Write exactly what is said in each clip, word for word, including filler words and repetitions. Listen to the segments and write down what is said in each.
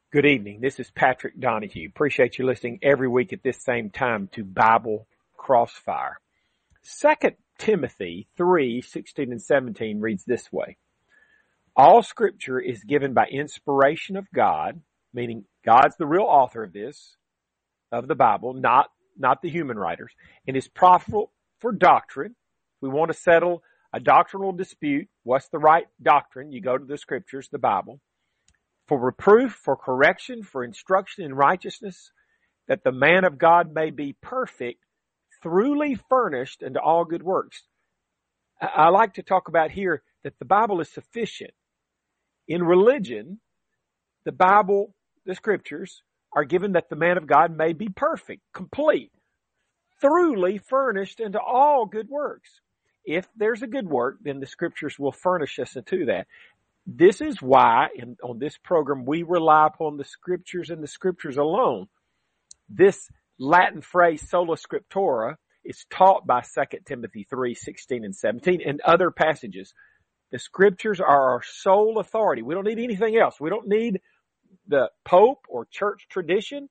Good evening. This is Patrick Donahue. Appreciate you listening every week at this same time to Bible Crossfire. Second Timothy three, sixteen and seventeen reads this way. All scripture is given by inspiration of God, meaning God's the real author of this, of the Bible, not, not the human writers, and is profitable for doctrine. We want to settle a doctrinal dispute. What's the right doctrine? You go to the scriptures, the Bible. For reproof, for correction, for instruction in righteousness, that the man of God may be perfect, thoroughly furnished unto all good works. I like to talk about here that the Bible is sufficient. In religion, the Bible, the scriptures, are given that the man of God may be perfect, complete, thoroughly furnished unto all good works. If there's a good work, then the scriptures will furnish us into that. This is why, in, on this program, we rely upon the scriptures and the scriptures alone. This Latin phrase, sola scriptura, is taught by Second Timothy three, sixteen and seventeen and other passages. The scriptures are our sole authority. We don't need anything else. We don't need the Pope or church tradition.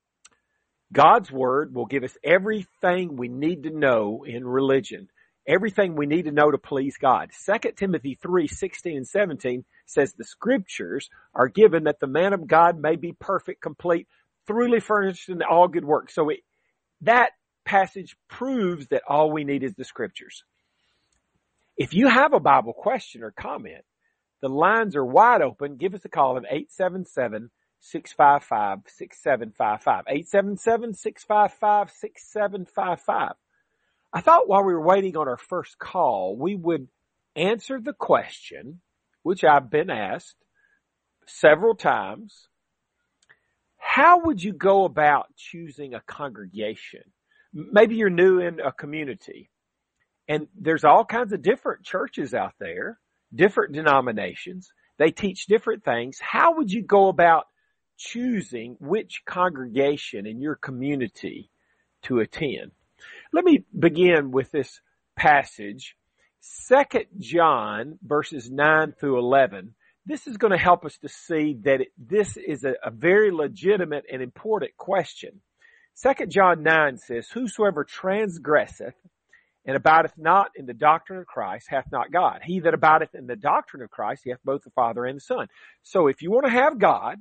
God's word will give us everything we need to know in religion. Everything we need to know to please God. Second Timothy three, sixteen and seventeen says the scriptures are given that the man of God may be perfect, complete, thoroughly furnished in all good works. So it, that passage proves that all we need is the scriptures. If you have a Bible question or comment, the lines are wide open. Give us a call at eight seven seven, six five five, six seven five five. eight seven seven, six five five, six seven five five. I thought while we were waiting on our first call, we would answer the question, which I've been asked several times. How would you go about choosing a congregation? Maybe you're new in a community, and there's all kinds of different churches out there, different denominations. They teach different things. How would you go about choosing which congregation in your community to attend? Let me begin with this passage, Second John verses nine through eleven. This is going to help us to see that it, this is a, a very legitimate and important question. Second John nine says, whosoever transgresseth and abideth not in the doctrine of Christ hath not God. He that abideth in the doctrine of Christ, he hath both the Father and the Son. So if you want to have God,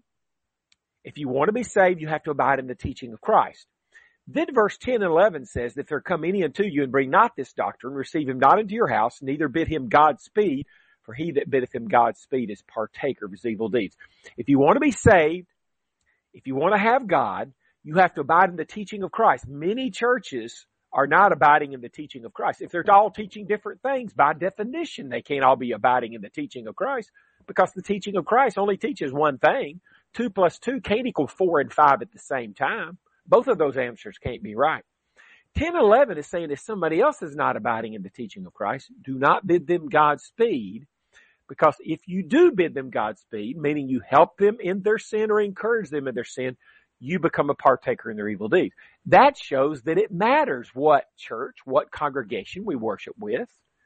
if you want to be saved, you have to abide in the teaching of Christ. Then verse ten and eleven says, if there come any unto you and bring not this doctrine, receive him not into your house, neither bid him Godspeed, for he that biddeth him Godspeed is partaker of his evil deeds. If you want to be saved, if you want to have God, you have to abide in the teaching of Christ. Many churches are not abiding in the teaching of Christ. If they're all teaching different things, by definition, they can't all be abiding in the teaching of Christ, because the teaching of Christ only teaches one thing. Two plus two can't equal four and five at the same time. Both of those answers can't be right. ten eleven is saying if somebody else is not abiding in the teaching of Christ, do not bid them Godspeed, because if you do bid them Godspeed, meaning you help them in their sin or encourage them in their sin, you become a partaker in their evil deeds. That shows that it matters what church, what congregation we worship with.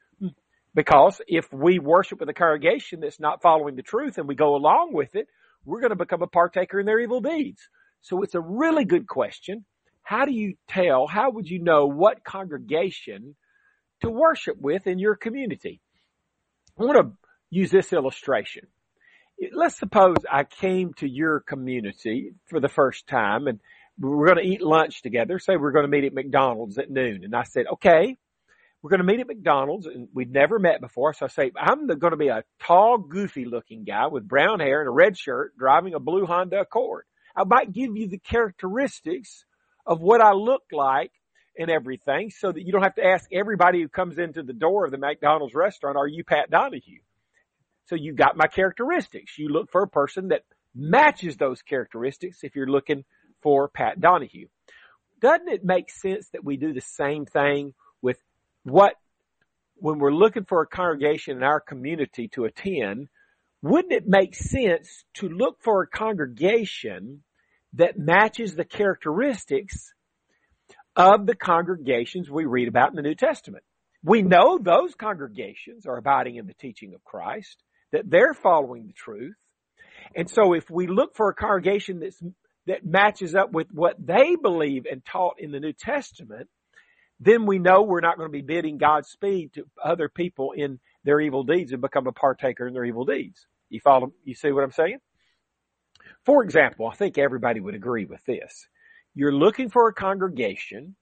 Because if we worship with a congregation that's not following the truth and we go along with it, we're going to become a partaker in their evil deeds. So it's a really good question. How do you tell, how would you know what congregation to worship with in your community? I want to use this illustration. Let's suppose I came to your community for the first time and we were going to eat lunch together. Say we're going to meet at McDonald's at noon. And I said, okay, we're going to meet at McDonald's, and we'd never met before. So I say, I'm going to be a tall, goofy looking guy with brown hair and a red shirt driving a blue Honda Accord. I might give you the characteristics of what I look like and everything so that you don't have to ask everybody who comes into the door of the McDonald's restaurant, are you Pat Donahue? So you got my characteristics. You look for a person that matches those characteristics if you're looking for Pat Donahue. Doesn't it make sense that we do the same thing with what, when we're looking for a congregation in our community to attend, wouldn't it make sense to look for a congregation that matches the characteristics of the congregations we read about in the New Testament? We know those congregations are abiding in the teaching of Christ, that they're following the truth. And so if we look for a congregation that's, that matches up with what they believe and taught in the New Testament, then we know we're not going to be bidding Godspeed to other people in their evil deeds and become a partaker in their evil deeds. You follow? You see what I'm saying? For example, I think everybody would agree with this. You're looking for a congregation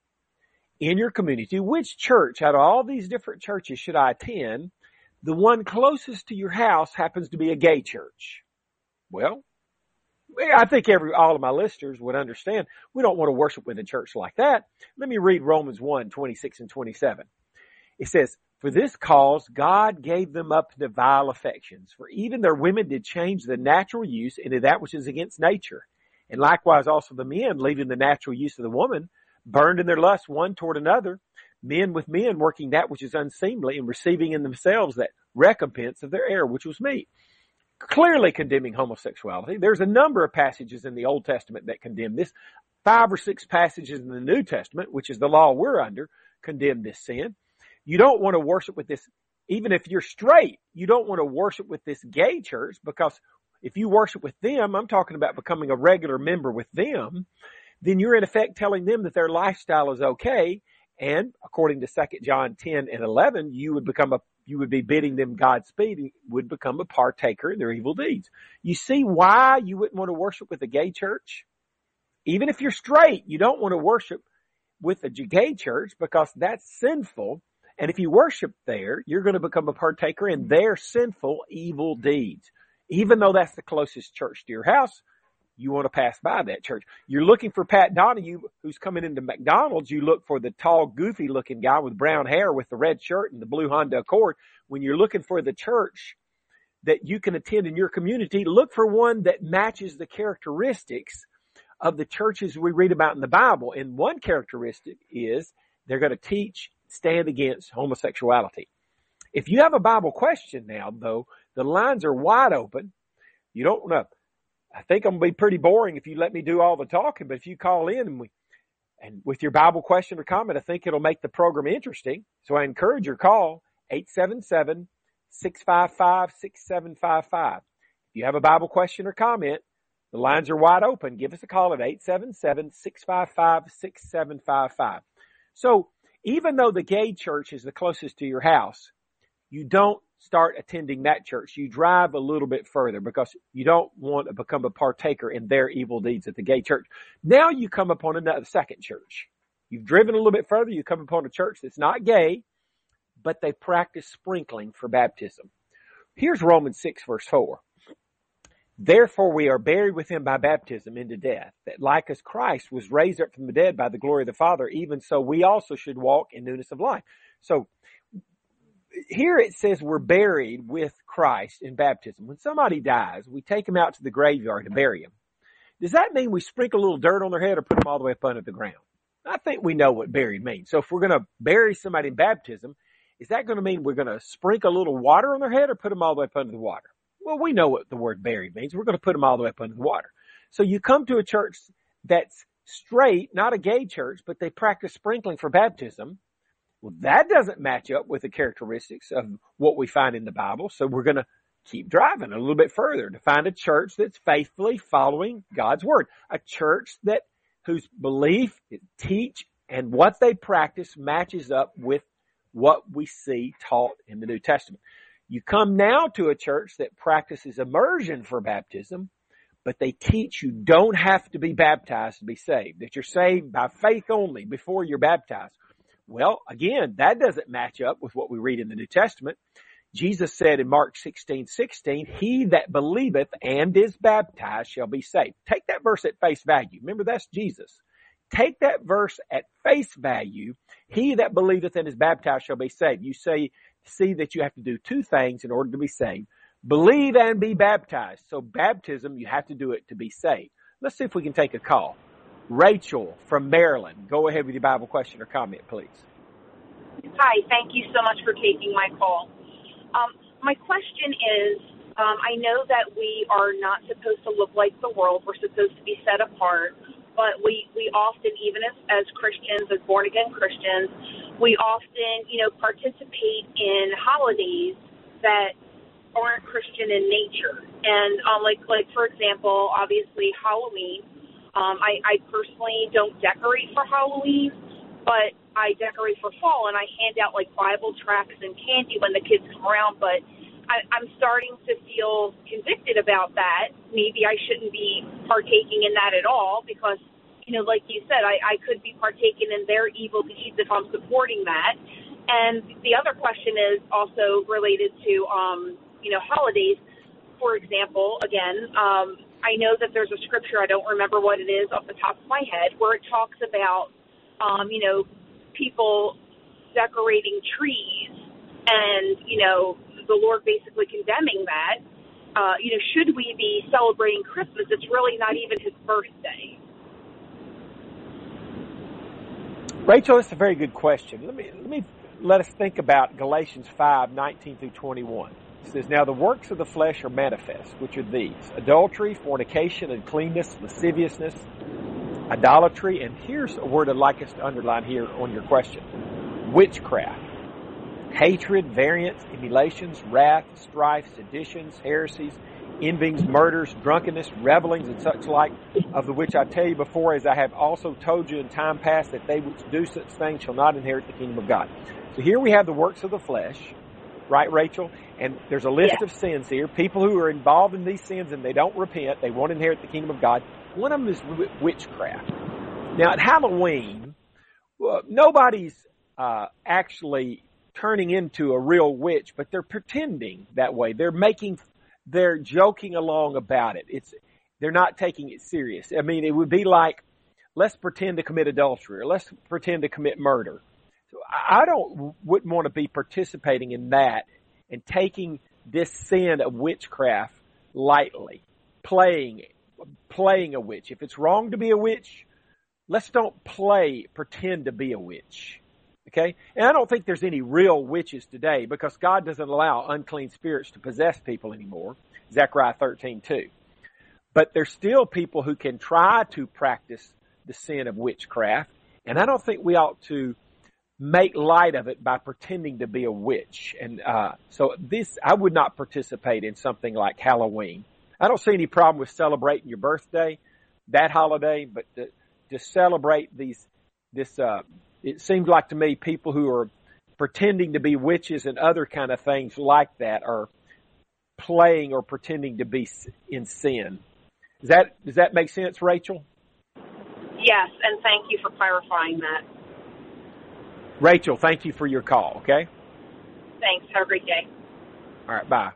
in your community. Which church out of all these different churches should I attend? The one closest to your house happens to be a gay church. Well, I think every, all of my listeners would understand we don't want to worship with a church like that. Let me read Romans one, twenty-six and twenty-seven. It says, for this cause God gave them up to vile affections, for even their women did change the natural use into that which is against nature. And likewise also the men, leaving the natural use of the woman, burned in their lust one toward another, men with men working that which is unseemly and receiving in themselves that recompense of their error, which was meat. Clearly condemning homosexuality. There's a number of passages in the Old Testament that condemn this. Five or six passages in the New Testament, which is the law we're under, condemn this sin. You don't want to worship with this, even if you're straight, you don't want to worship with this gay church, because if you worship with them, I'm talking about becoming a regular member with them, then you're in effect telling them that their lifestyle is okay. And according to Second John ten and eleven, you would become a You would be bidding them Godspeed and would become a partaker in their evil deeds. You see why you wouldn't want to worship with a gay church? Even if you're straight, you don't want to worship with a gay church because that's sinful. And if you worship there, you're going to become a partaker in their sinful, evil deeds. Even though that's the closest church to your house, you want to pass by that church. You're looking for Pat Donahue, who's coming into McDonald's. You look for the tall, goofy-looking guy with brown hair with the red shirt and the blue Honda Accord. When you're looking for the church that you can attend in your community, look for one that matches the characteristics of the churches we read about in the Bible. And one characteristic is they're going to teach, stand against homosexuality. If you have a Bible question now, though, the lines are wide open. You don't want to I think I'm going to be pretty boring if you let me do all the talking, but if you call in and we, and with your Bible question or comment, I think it'll make the program interesting. So I encourage your call, eight seven seven, six five five, six seven five five. If you have a Bible question or comment, the lines are wide open. Give us a call at eight seven seven, six five five, six seven five five. So even though the gay church is the closest to your house, you don't start attending that church. You drive a little bit further because you don't want to become a partaker in their evil deeds at the gay church. Now you come upon another second church. You've driven a little bit further. You come upon a church that's not gay, but they practice sprinkling for baptism. Here's Romans six, verse four. Therefore we are buried with him by baptism into death, that like as Christ was raised up from the dead by the glory of the Father, even so we also should walk in newness of life. So here it says we're buried with Christ in baptism. When somebody dies, we take them out to the graveyard to bury them. Does that mean we sprinkle a little dirt on their head or put them all the way up under the ground? I think we know what buried means. So if we're going to bury somebody in baptism, is that going to mean we're going to sprinkle a little water on their head or put them all the way up under the water? Well, we know what the word buried means. We're going to put them all the way up under the water. So you come to a church that's straight, not a gay church, but they practice sprinkling for baptism. Well, that doesn't match up with the characteristics of what we find in the Bible. So we're going to keep driving a little bit further to find a church that's faithfully following God's word. A church that whose belief, teach, and what they practice matches up with what we see taught in the New Testament. You come now to a church that practices immersion for baptism, but they teach you don't have to be baptized to be saved, that you're saved by faith only before you're baptized. Well, again, that doesn't match up with what we read in the New Testament. Jesus said in Mark sixteen sixteen, he that believeth and is baptized shall be saved. Take that verse at face value. Remember, that's Jesus. Take that verse at face value. He that believeth and is baptized shall be saved. You say, see that you have to do two things in order to be saved. Believe and be baptized. So baptism, you have to do it to be saved. Let's see if we can take a call. Rachel from Maryland. Go ahead with your Bible question or comment, please. Hi, thank you so much for taking my call. Um, my question is, um, I know that we are not supposed to look like the world. We're supposed to be set apart. But we, we often, even as, as Christians, as born-again Christians, we often, you know, participate in holidays that aren't Christian in nature. And um, like, like for example, obviously Halloween. Um, I, I personally don't decorate for Halloween, but I decorate for fall, and I hand out like Bible tracts and candy when the kids come around. But I, I'm starting to feel convicted about that. Maybe I shouldn't be partaking in that at all because, you know, like you said, I, I could be partaking in their evil deeds if I'm supporting that. And the other question is also related to, um, you know, holidays. For example, again, um, I know that there's a scripture, I don't remember what it is off the top of my head, where it talks about, um, you know, people decorating trees and, you know, the Lord basically condemning that. Uh, you know, should we be celebrating Christmas? It's really not even his birthday. Rachel, that's a very good question. Let me let me let us think about Galatians five, nineteen through twenty-one. It says, now the works of the flesh are manifest, which are these: adultery, fornication, uncleanness, lasciviousness, idolatry, and here's a word I'd like us to underline here on your question: witchcraft, hatred, variance, emulations, wrath, strife, seditions, heresies, envyings, murders, drunkenness, revelings, and such like, of the which I tell you before, as I have also told you in time past, that they which do such things shall not inherit the kingdom of God. So here we have the works of the flesh, right, Rachel? And there's a list Yeah. of sins here. People who are involved in these sins and they don't repent, they won't inherit the kingdom of God. One of them is witchcraft. Now, at Halloween, well, nobody's uh, actually turning into a real witch, but they're pretending that way. They're making, they're joking along about it. It's, they're not taking it serious. I mean, it would be like, let's pretend to commit adultery, or let's pretend to commit murder. So I don't, wouldn't want to be participating in that and taking this sin of witchcraft lightly, playing, playing a witch. If it's wrong to be a witch, let's don't play, pretend to be a witch. Okay? And I don't think there's any real witches today because God doesn't allow unclean spirits to possess people anymore. Zechariah thirteen two. But there's still people who can try to practice the sin of witchcraft. And I don't think we ought to make light of it by pretending to be a witch. And uh, so this, I would not participate in something like Halloween. I don't see any problem with celebrating your birthday, that holiday, but to, to celebrate these, this, uh, it seems like to me people who are pretending to be witches and other kind of things like that are playing or pretending to be in sin. Does that, does that make sense, Rachel? Yes, and thank you for clarifying that. Rachel, thank you for your call, okay? Thanks. Have a great day. All right, bye.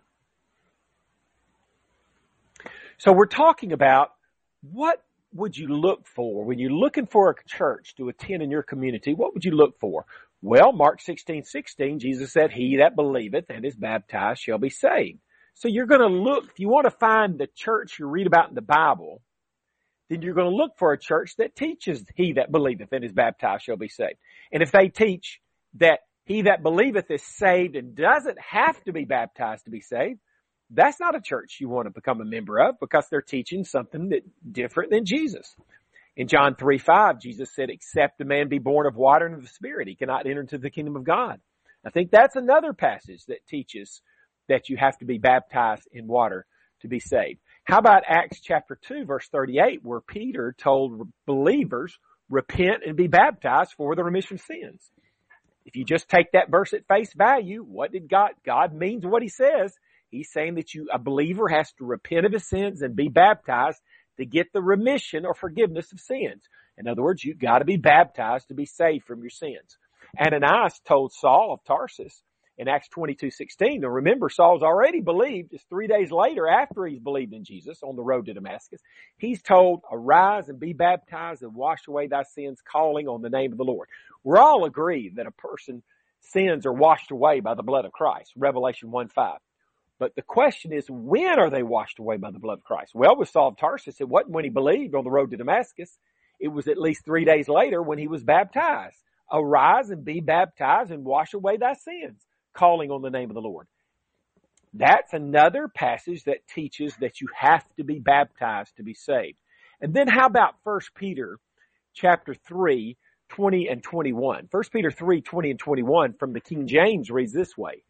So we're talking about what would you look for when you're looking for a church to attend in your community? What would you look for? Well, Mark sixteen sixteen, Jesus said, he that believeth and is baptized shall be saved. So you're going to look, if you want to find the church you read about in the Bible, then you're going to look for a church that teaches he that believeth and is baptized shall be saved. And if they teach that he that believeth is saved and doesn't have to be baptized to be saved, that's not a church you want to become a member of because they're teaching something that different than Jesus. In John three five, Jesus said, except a man be born of water and of the Spirit, he cannot enter into the kingdom of God. I think that's another passage that teaches that you have to be baptized in water to be saved. How about Acts chapter two, verse thirty-eight, where Peter told believers, repent and be baptized for the remission of sins? If you just take that verse at face value, what did God, God means what he says. He's saying that you, a believer has to repent of his sins and be baptized to get the remission or forgiveness of sins. In other words, you've got to be baptized to be saved from your sins. Ananias told Saul of Tarsus in Acts twenty-two sixteen, now remember, Saul's already believed. It's three days later after he's believed in Jesus on the road to Damascus. He's told, arise and be baptized and wash away thy sins, calling on the name of the Lord. We're all agreed that a person's sins are washed away by the blood of Christ, Revelation one five. But the question is, when are they washed away by the blood of Christ? Well, with Saul of Tarsus, it wasn't when he believed on the road to Damascus. It was at least three days later when he was baptized. Arise and be baptized and wash away thy sins, calling on the name of the Lord. That's another passage that teaches that you have to be baptized to be saved. And then how about First Peter chapter three, twenty and twenty-one? First Peter three, twenty and twenty-one from the King James reads this way.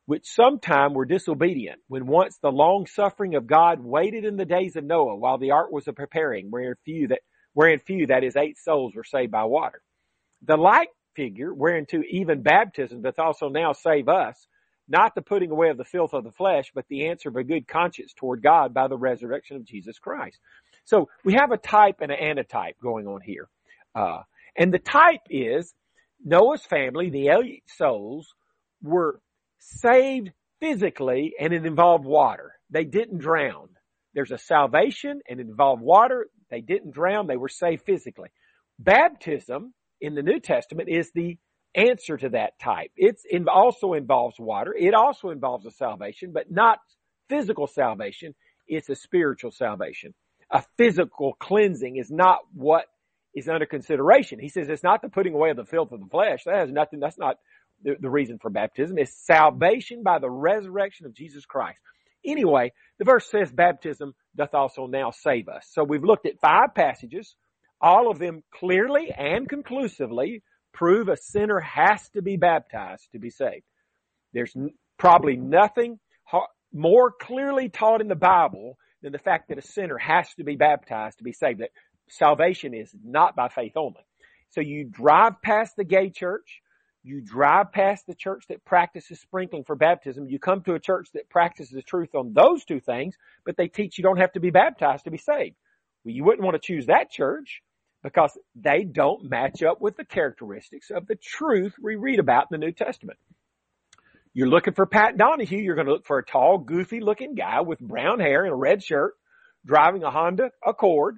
which sometime were disobedient, when once the long suffering of God waited in the days of Noah while the ark was a preparing, wherein few that, wherein few, that is eight souls, were saved by water. The like figure, whereunto even baptism doth also now save us, not the putting away of the filth of the flesh, but the answer of a good conscience toward God by the resurrection of Jesus Christ. So we have a type and an antitype going on here. Uh, and the type is Noah's family, the eight souls, were saved physically, and it involved water. They didn't drown. There's a salvation and it involved water. They didn't drown. They were saved physically. Baptism in the New Testament is the answer to that type. It's, it also involves water. It also involves a salvation, but not physical salvation. It's a spiritual salvation. A physical cleansing is not what is under consideration. He says it's not the putting away of the filth of the flesh. That has nothing, that's not the, the reason for baptism. It's salvation by the resurrection of Jesus Christ. Anyway, the verse says baptism doth also now save us. So we've looked at five passages. All of them clearly and conclusively prove a sinner has to be baptized to be saved. There's n- probably nothing ha- more clearly taught in the Bible than the fact that a sinner has to be baptized to be saved. That salvation is not by faith only. So you drive past the gay church, you drive past the church that practices sprinkling for baptism, you come to a church that practices the truth on those two things, but they teach you don't have to be baptized to be saved. Well, you wouldn't want to choose that church because they don't match up with the characteristics of the truth we read about in the New Testament. You're looking for Pat Donahue, you're going to look for a tall, goofy-looking guy with brown hair and a red shirt driving a Honda Accord.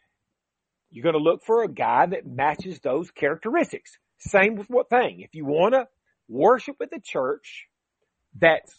You're going to look for a guy that matches those characteristics. Same with what thing. If you want to worship with the church that's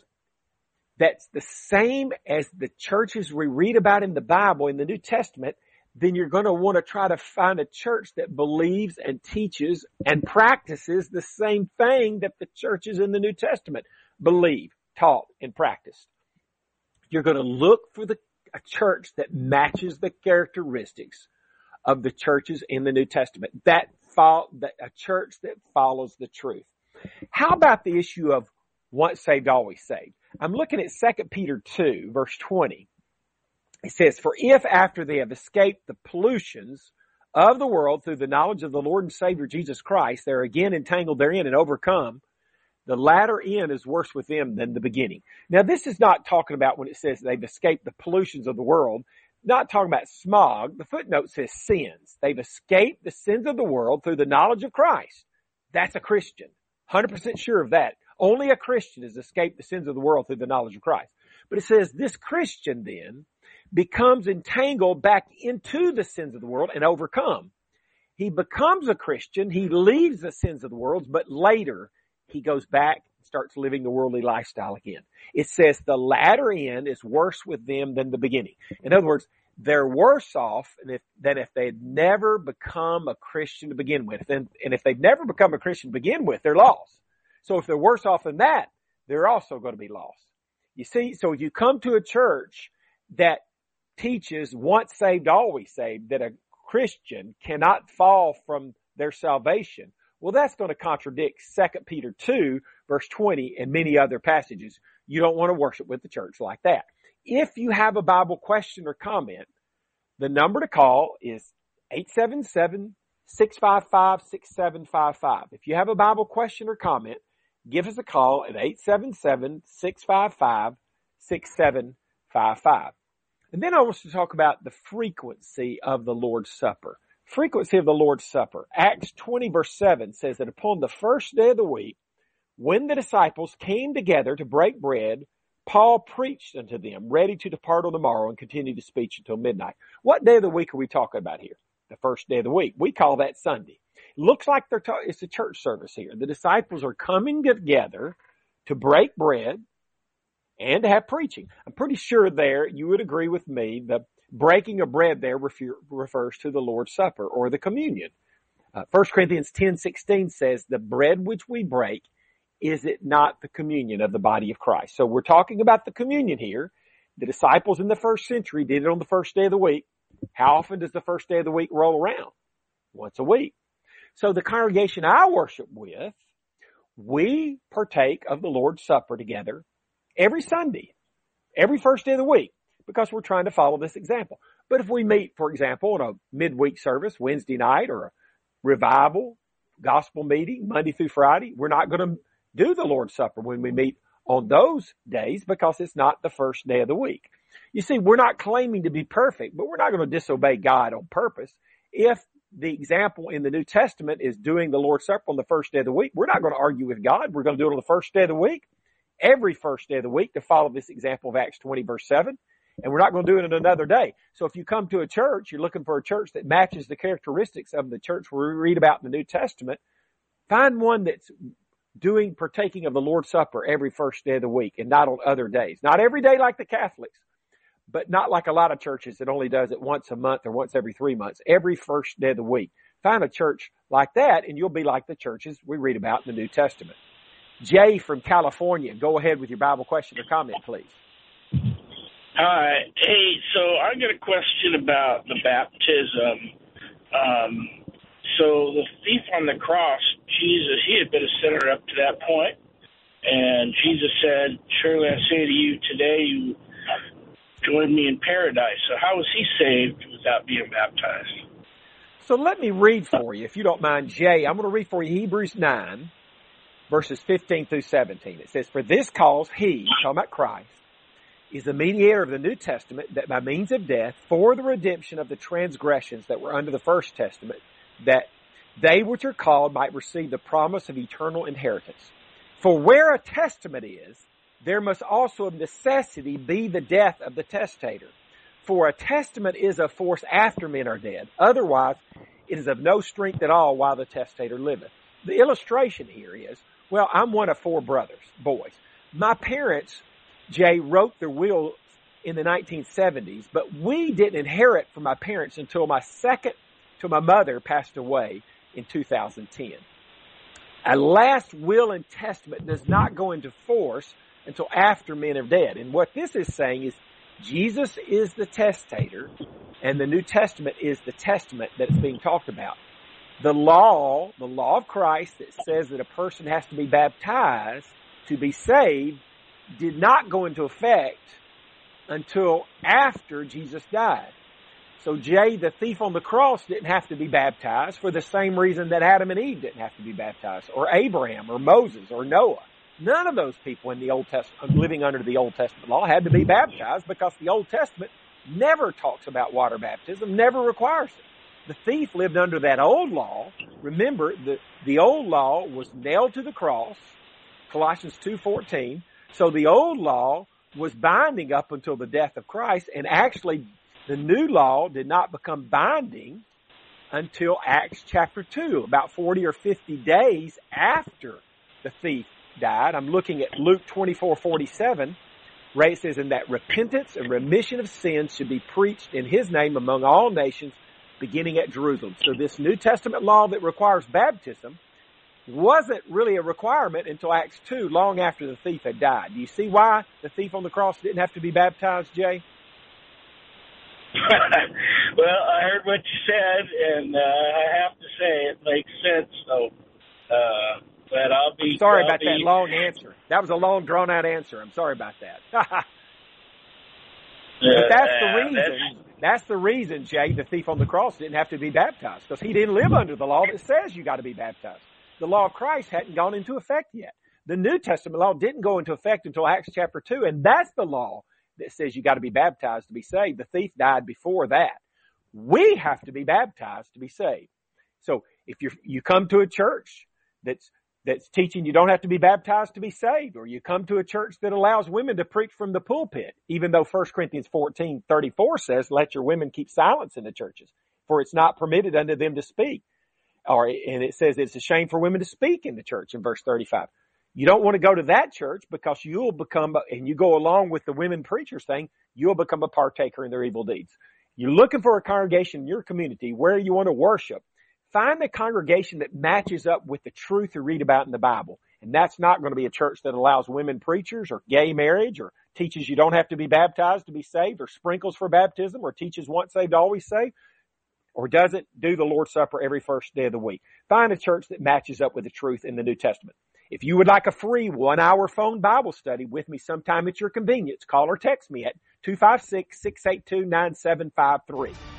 that's the same as the churches we read about in the Bible, in the New Testament, then you're going to want to try to find a church that believes and teaches and practices the same thing that the churches in the New Testament believe, taught, and practiced. You're going to look for the a church that matches the characteristics of the churches in the New Testament. That follow, that a church that follows the truth. How about the issue of once saved, always saved? I'm looking at Second Peter two, verse twenty. It says, for if after they have escaped the pollutions of the world through the knowledge of the Lord and Savior Jesus Christ, they're again entangled therein and overcome, the latter end is worse with them than the beginning. Now, this is not talking about when it says they've escaped the pollutions of the world, not talking about smog. The footnote says sins. They've escaped the sins of the world through the knowledge of Christ. That's a Christian. one hundred percent sure of that. Only a Christian has escaped the sins of the world through the knowledge of Christ. But it says this Christian then becomes entangled back into the sins of the world and overcome. He becomes a Christian. He leaves the sins of the world, but later he goes back and starts living the worldly lifestyle again. It says the latter end is worse with them than the beginning. In other words, they're worse off than if, than if they had never become a Christian to begin with. And, and if they've never become a Christian to begin with, they're lost. So if they're worse off than that, they're also going to be lost. You see, so if you come to a church that teaches once saved, always saved, that a Christian cannot fall from their salvation, well, that's going to contradict Second Peter two, verse twenty, and many other passages. You don't want to worship with the church like that. If you have a Bible question or comment, the number to call is eight seven seven, six five five, six seven five five. If you have a Bible question or comment, give us a call at eight seven seven, six five five, six seven five five. And then I want to talk about the frequency of the Lord's Supper. Frequency of the Lord's Supper. Acts twenty verse seven says that upon the first day of the week, when the disciples came together to break bread, Paul preached unto them, ready to depart on the morrow and continue to speak until midnight. What day of the week are we talking about here? The first day of the week. We call that Sunday. It looks like they're ta- it's a church service here. The disciples are coming together to break bread and to have preaching. I'm pretty sure there you would agree with me the breaking of bread there refer, refers to the Lord's Supper or the communion. Uh, First Corinthians ten sixteen says the bread which we break, is it not the communion of the body of Christ? So we're talking about the communion here. The disciples in the first century did it on the first day of the week. How often does the first day of the week roll around? Once a week. So the congregation I worship with, we partake of the Lord's Supper together every Sunday, every first day of the week, because we're trying to follow this example. But if we meet, for example, in a midweek service, Wednesday night, or a revival, gospel meeting, Monday through Friday, we're not going to do the Lord's Supper when we meet on those days because it's not the first day of the week. You see, we're not claiming to be perfect, but we're not going to disobey God on purpose. If the example in the New Testament is doing the Lord's Supper on the first day of the week, we're not going to argue with God. We're going to do it on the first day of the week, every first day of the week, to follow this example of Acts twenty, verse seven. And we're not going to do it on another day. So if you come to a church, you're looking for a church that matches the characteristics of the church we read about in the New Testament, find one that's doing, partaking of the Lord's Supper every first day of the week and not on other days. Not every day like the Catholics, but not like a lot of churches that only does it once a month or once every three months, every first day of the week. Find a church like that and you'll be like the churches we read about in the New Testament. Jay from California, go ahead with your Bible question or comment, please. Hi. Hey, so I got a question about the baptism. Um, so the thief on the cross, Jesus, he had been a sinner up to that point, and Jesus said, "Surely I say to you, today you join me in paradise." So how was he saved without being baptized? So let me read for you, if you don't mind, Jay. I'm going to read for you Hebrews nine, verses fifteen through seventeen. It says, "For this cause he," talking about Christ, "is the mediator of the New Testament, that by means of death, for the redemption of the transgressions that were under the First Testament, that they which are called might receive the promise of eternal inheritance. For where a testament is, there must also of necessity be the death of the testator. For a testament is of force after men are dead. Otherwise, it is of no strength at all while the testator liveth." The illustration here is, well, I'm one of four brothers, boys. My parents, Jay, wrote their will in the nineteen seventies, but we didn't inherit from my parents until my second, till my mother passed away in two thousand ten. A last will and testament does not go into force until after men are dead. And what this is saying is Jesus is the testator and the New Testament is the testament that is being talked about. The law, the law of Christ that says that a person has to be baptized to be saved, did not go into effect until after Jesus died. So Jay, the thief on the cross, didn't have to be baptized for the same reason that Adam and Eve didn't have to be baptized, or Abraham, or Moses, or Noah. None of those people in the Old Testament, living under the Old Testament law, had to be baptized because the Old Testament never talks about water baptism, never requires it. The thief lived under that old law. Remember, the, the old law was nailed to the cross, Colossians two fourteen. So the old law was binding up until the death of Christ, and actually the new law did not become binding until Acts chapter two, about forty or fifty days after the thief died. I'm looking at Luke twenty-four forty-seven, where it says, "And that repentance and remission of sins should be preached in his name among all nations, beginning at Jerusalem." So this New Testament law that requires baptism wasn't really a requirement until Acts two, long after the thief had died. Do you see why the thief on the cross didn't have to be baptized, Jay? Well, I heard what you said, and uh, I have to say it makes sense. So, uh, but I'll be I'm sorry I'll about be, that long answer. That was a long, drawn-out answer. I'm sorry about that. But that's the uh, reason. that's, That's the reason, Jay, the thief on the cross didn't have to be baptized, because he didn't live under the law that says you got to be baptized. The law of Christ hadn't gone into effect yet. The New Testament law didn't go into effect until Acts chapter two, and that's the law that says you got to be baptized to be saved. The thief died before that. We have to be baptized to be saved. So if you you come to a church that's that's teaching you don't have to be baptized to be saved, or you come to a church that allows women to preach from the pulpit, even though First Corinthians fourteen thirty-four says, "Let your women keep silence in the churches, for it's not permitted unto them to speak." Or, and it says it's a shame for women to speak in the church in verse thirty-five. You don't want to go to that church because you'll become, and you go along with the women preachers thing, you'll become a partaker in their evil deeds. You're looking for a congregation in your community where you want to worship. Find the congregation that matches up with the truth you read about in the Bible. And that's not going to be a church that allows women preachers or gay marriage or teaches you don't have to be baptized to be saved or sprinkles for baptism or teaches once saved, always saved, or doesn't do the Lord's Supper every first day of the week. Find a church that matches up with the truth in the New Testament. If you would like a free one-hour phone Bible study with me sometime at your convenience, call or text me at two five six, six eight two, nine seven five three.